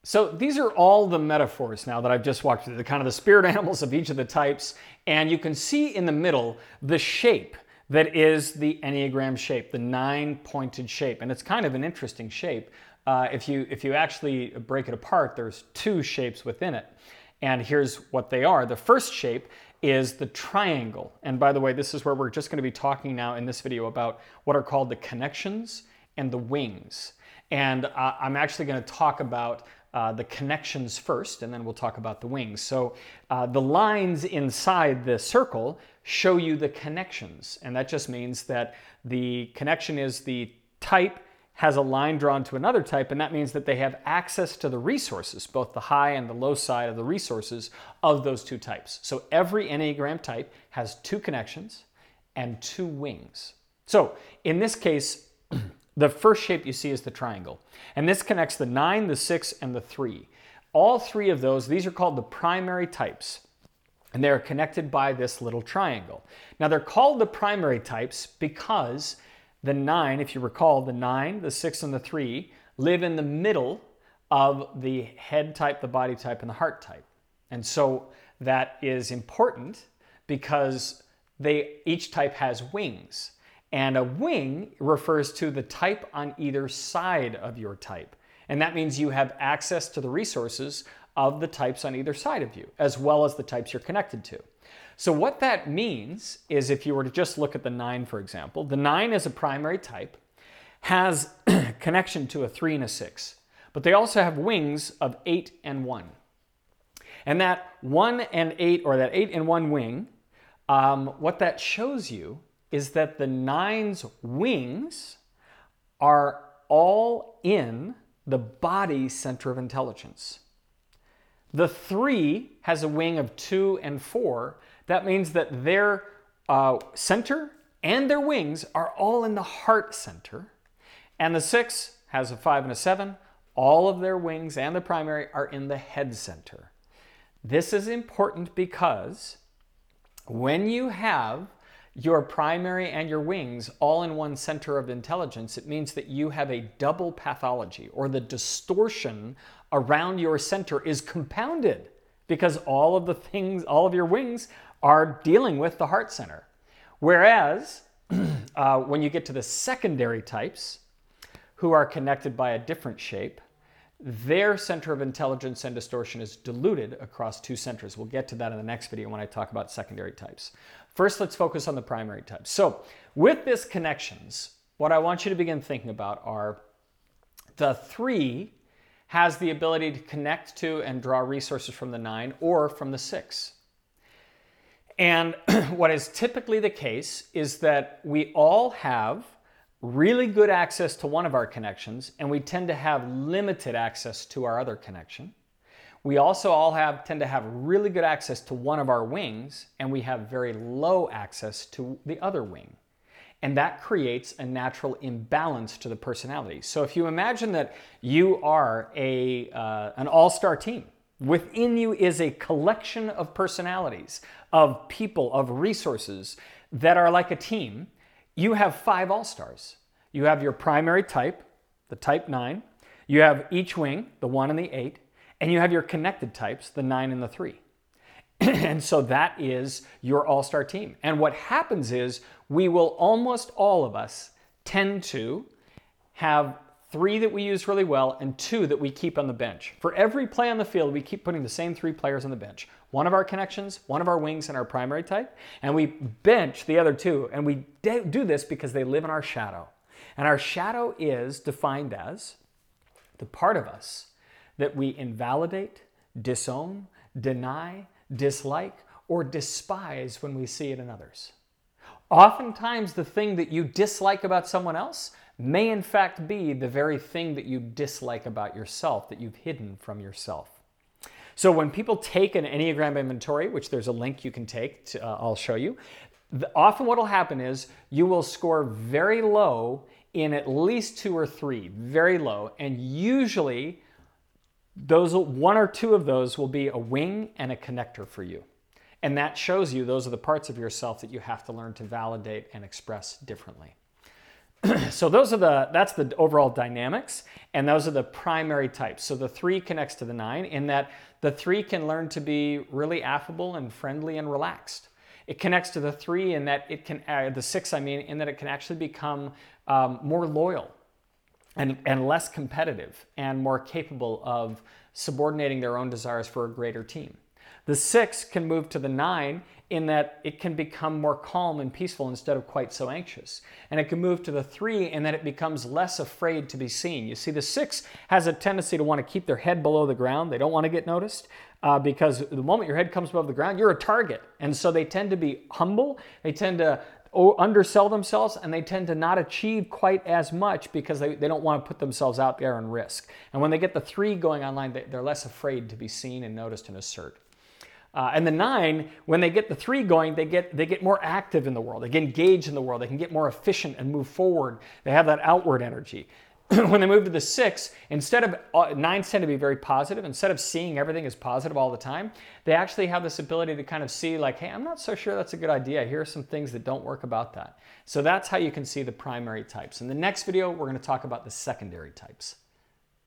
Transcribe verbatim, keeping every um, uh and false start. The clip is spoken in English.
So these are all the metaphors now that I've just walked through, the kind of the spirit animals of each of the types. And you can see in the middle the shape that is the Enneagram shape, the nine-pointed shape. And it's kind of an interesting shape. Uh, if you, if you actually break it apart, there's two shapes within it. And here's what they are. The first shape is the triangle. And by the way, this is where we're just going to be talking now in this video about what are called the connections and the wings. And uh, I'm actually going to talk about Uh, the connections first, and then we'll talk about the wings. So uh, the lines inside the circle show you the connections, and that just means that the connection is the type has a line drawn to another type, and that means that they have access to the resources, both the high and the low side of the resources of those two types. So every Enneagram type has two connections and two wings. So in this case, the first shape you see is the triangle. And this connects the nine, the six, and the three. All three of those, these are called the primary types. And they're connected by this little triangle. Now they're called the primary types because the nine, if you recall, the nine, the six, and the three live in the middle of the head type, the body type, and the heart type. And so that is important because they, each type has wings. And a wing refers to the type on either side of your type. And that means you have access to the resources of the types on either side of you, as well as the types you're connected to. So what that means is, if you were to just look at the nine, for example, the nine is a primary type, has connection to a three and a six, but they also have wings of eight and one. And that one and eight, or that eight and one wing, um, what that shows you is that the nine's wings are all in the body center of intelligence. The three has a wing of two and four. That means that their uh, center and their wings are all in the heart center. And the six has a five and a seven. All of their wings and the primary are in the head center. This is important because when you have your primary and your wings all in one center of intelligence, it means that you have a double pathology, or the distortion around your center is compounded because all of the things, all of your wings are dealing with the heart center. Whereas uh, when you get to the secondary types, who are connected by a different shape, their center of intelligence and distortion is diluted across two centers. We'll get to that in the next video when I talk about secondary types. First, let's focus on the primary types. So with this connections, what I want you to begin thinking about are the three has the ability to connect to and draw resources from the nine or from the six. And what is typically the case is that we all have really good access to one of our connections, and we tend to have limited access to our other connection. We also all have tend to have really good access to one of our wings, and we have very low access to the other wing. And that creates a natural imbalance to the personality. So if you imagine that you are a, uh, an all-star team, within you is a collection of personalities, of people, of resources that are like a team. You have five all-stars. You have your primary type, the type nine. You have each wing, the one and the eight. And you have your connected types, the nine and the three. And so that is your all-star team. And what happens is we will, almost all of us, tend to have three that we use really well and two that we keep on the bench. For every play on the field, we keep putting the same three players on the bench. One of our connections, one of our wings, and our primary type. And we bench the other two. And we do this because they live in our shadow. And our shadow is defined as the part of us that we invalidate, disown, deny, dislike, or despise when we see it in others. Oftentimes, the thing that you dislike about someone else may in fact be the very thing that you dislike about yourself, that you've hidden from yourself. So when people take an Enneagram inventory, which there's a link you can take, to, uh, I'll show you, the, often what will happen is you will score very low in at least two or three, very low, and usually those one or two of those will be a wing and a connector for you. And that shows you those are the parts of yourself that you have to learn to validate and express differently. So those are the, that's the overall dynamics, and those are the primary types. So the three connects to the nine in that the three can learn to be really affable and friendly and relaxed. It connects to the three in that it can, uh, the six I mean, in that it can actually become um, more loyal and, and less competitive and more capable of subordinating their own desires for a greater team. The six can move to the nine in that it can become more calm and peaceful instead of quite so anxious. And it can move to the three in that it becomes less afraid to be seen. You see, the six has a tendency to want to keep their head below the ground. They don't want to get noticed uh, because the moment your head comes above the ground, you're a target. And so they tend to be humble. They tend to undersell themselves, and they tend to not achieve quite as much because they, they don't want to put themselves out there and risk. And when they get the three going online, they, they're less afraid to be seen and noticed and assert. Uh, and the nine, when they get the three going, they get, they get more active in the world. They get engaged in the world. They can get more efficient and move forward. They have that outward energy. When they move to the six, instead of, uh, nines tend to be very positive. Instead of seeing everything as positive all the time, they actually have this ability to kind of see like, hey, I'm not so sure that's a good idea. Here are some things that don't work about that. So that's how you can see the primary types. In the next video, we're going to talk about the secondary types.